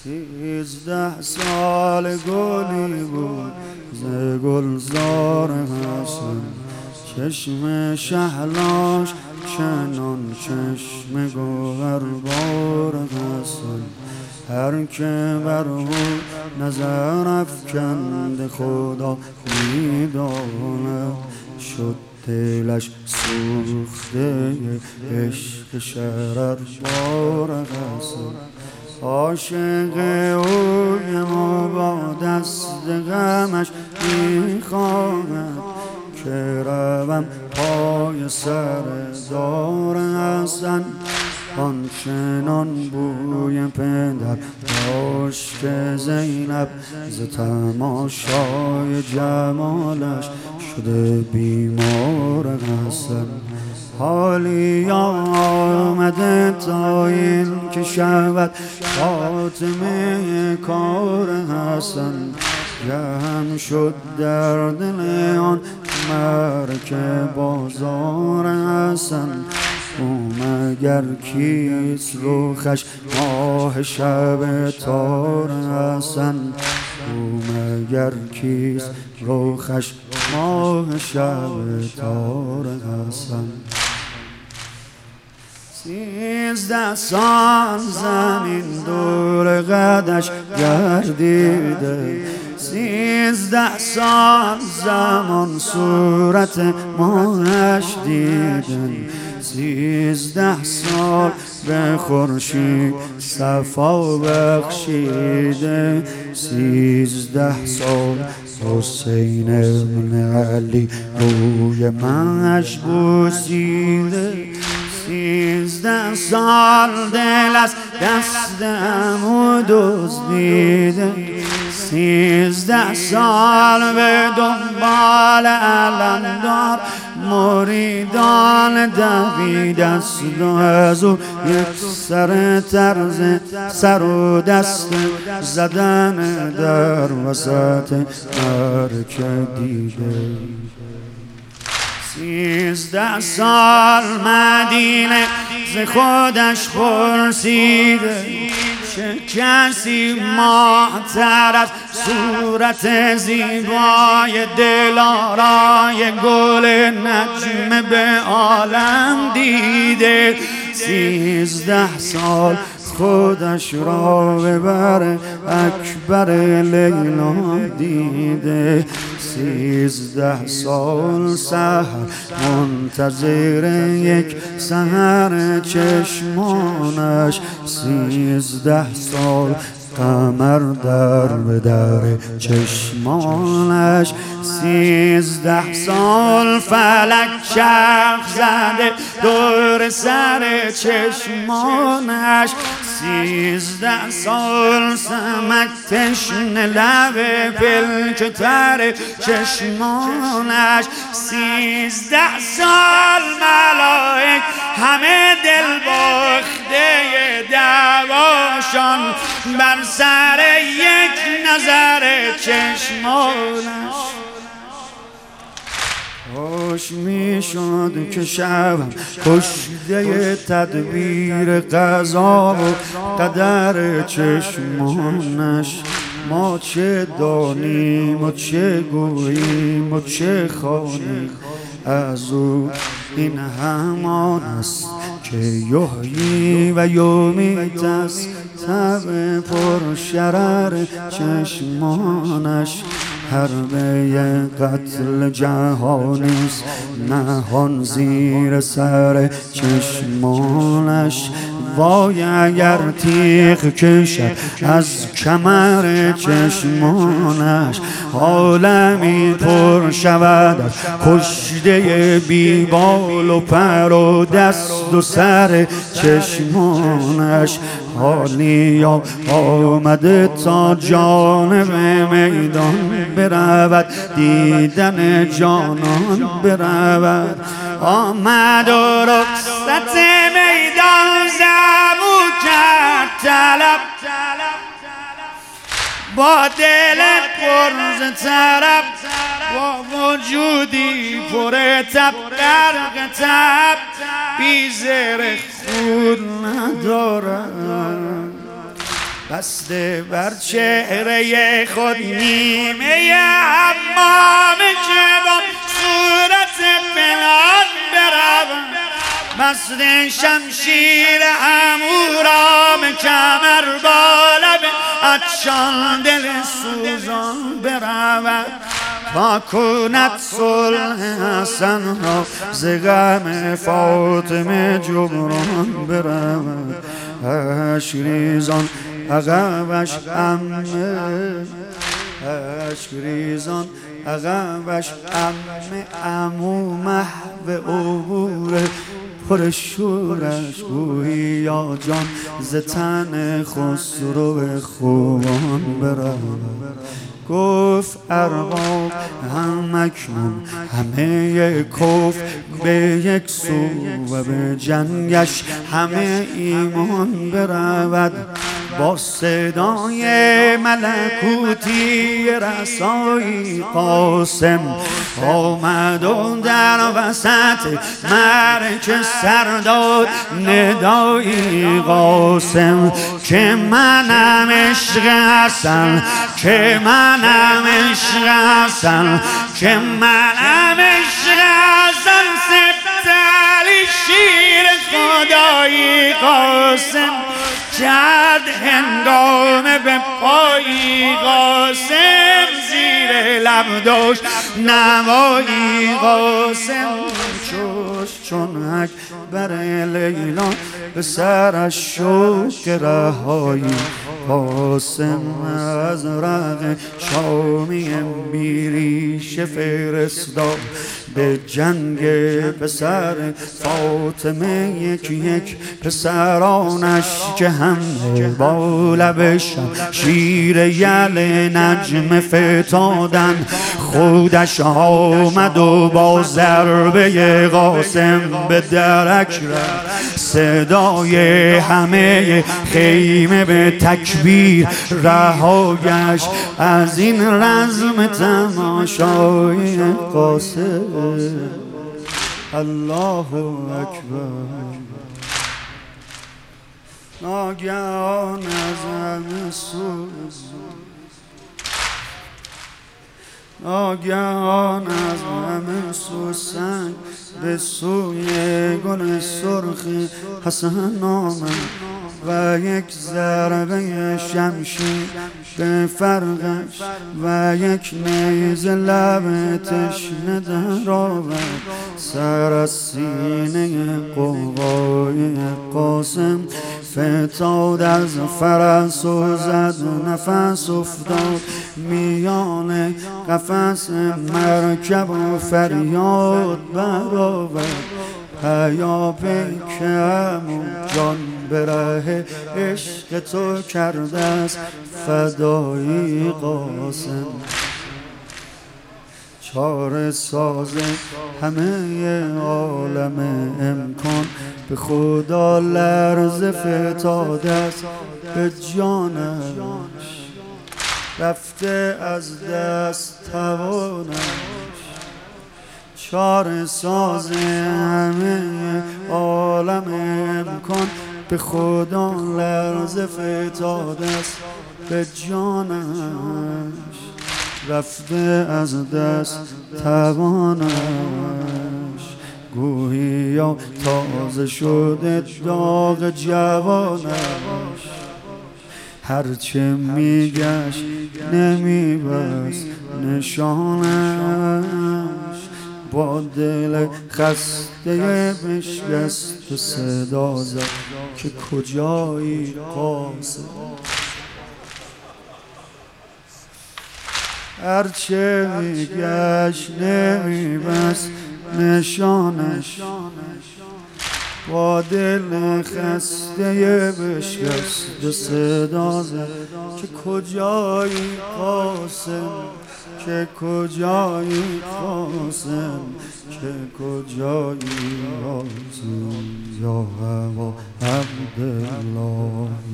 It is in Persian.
13 گلی بود ز گلزار حسن، چشم شهلاش چنان چشم گوهربار حسن. هر که بر او نظر افکند خدا می‌داند، شد دلش سوخته عشق شرربار حسن. عاشق اوی ما با دست غمش میخواهد که روم پای سر دار حسن. آنچنان بوی پدر داشت که زینب ز تماشای جمالش شده بیمار حسن. حالی آمده تا این که شود خاتمه کار حسن. جمع شد در دل آن مرکب بازار حسن. او مگر کیست رخش ماه شب تار حسن؟ او مگر کیست رخش ماه شب تار حسن؟ 13 سال زمین دور قدش گردیده، 13 سال زمان صورت ماهش دیدن، 13 سال به خورشید صفا بخشیده، 13 سال حسین ابن علی روی منش بوسیده، 13 سال دل از دست عمو دزدیده، 13 سال به دنبال علمدار مریدان دوید است و از او یک سر طرز سر و دست زدن در وسط مرکب دیده. 13 سال مدینه ز خودش پرسیده، چه کسی ماه‌تر از صورت زیبای دلارای گل نجم به عالم دیده. 13 سال خودش را به بر اکبر لیلا دیده، 13 سال سحر منتظر یک سحر چشمانش، 13 سال قمر در به در چشمانش، 13 سال فلک چرخ زده دور سر چشمانش، 13 سال سمک تشنه لب پلکتر چشمانش، 13 سال ملائک همه دل باخته دعواشان بر سر یک نظر چشمانش. خوش می شد که شبم کشته تدبیر قضا و قدر چشمانش. ما چه دانیم و چه گوییم و چه خوانیم، از او این همان است که یحیی و یمیت است. تب پر شرر چشمانش حربه قتل جهانیست نهان زیر سر چشمانش. وای اگر تیغ کشد از کمر چشمانش، عالمی پر شود از کشته بیبال و پر و دست و سر چشمانش. حالی آمده تا جانب میدان برود، دیدن جانان برود. آمد و رخصت میدان زبو کرد طلب، با دل پر ز طرب، با وجودی پر تب غرق تب، بی زر خود ندارد. بسته بر چهره خود نیمه حمام که با صورت فلان بروم بسته شمشیر امورام کمر بالا به عطشان دل سوزان بروم تا کند صلح حسن را ز غم فاطمه جبران برود اشک ریزان عقبش عمه اشک ریزان عقبش عمه عمو محو عبور پر شورش گویی یا جان ز تن خسرو خوبان برود گفت ارباب هم اکنون همه کفر به یک سو و به جنگش همه ایمان برود با صدای ملکوتی رسایی قاسم آمد و در وسط معرکه سر داد ندایی قاسم که منم عشق حسن که منم عشق حسن که منم عشق حسن سبت علی شیر خدایی قاسم کرد هنگامه به پایی قاسم زیر لب داشت نوایی قاسم چوش چون اکبر لیلا به سرش شوق رهایی قاسم از رق شامی بیریش فرستاد به جنگ پسر فاطمه یکی یک پسرانش که همه با لب شمشیر یل نجم فتادن خودش آمد و با ضربه قاسم به درک رفت صدای همه خیمه به تکبیر رها گشت از این رزم تماشای قاسم الله اکبر ناگهان از همه سو ناگهان از همه سو سنگ به سوی گل سرخ حسن آمد و یک ضربه شمشیر به فرقش و یک نیزه لب تشنه در آورد سر از سینه قوقای قاسم فتاد از فرس و زد نفس افتاد میان قفس مرکب و فریاد برآورد هیا پیکم و جان به ره عشق تو کرده است فدایی قاسم چاره ساز همه عالم امکان به خدا لرز فتاده است به جانش رفته از دست توانش چاره ساز همه عالم امکان به خدا لرز فتاده است به جانش رفته از دست توانش گوییا تازه شده داغ جوانش هرچه میگشت نمیبست نشانش با دل خسته بشکست و صدا زد که کجایی قاسم هرچه میگشت نمیبست نشانش با دل خسته بشکست و صدا زد که کجایی قاسم که کجایی قاسم که کجایی قاسم یا هوا عبدالله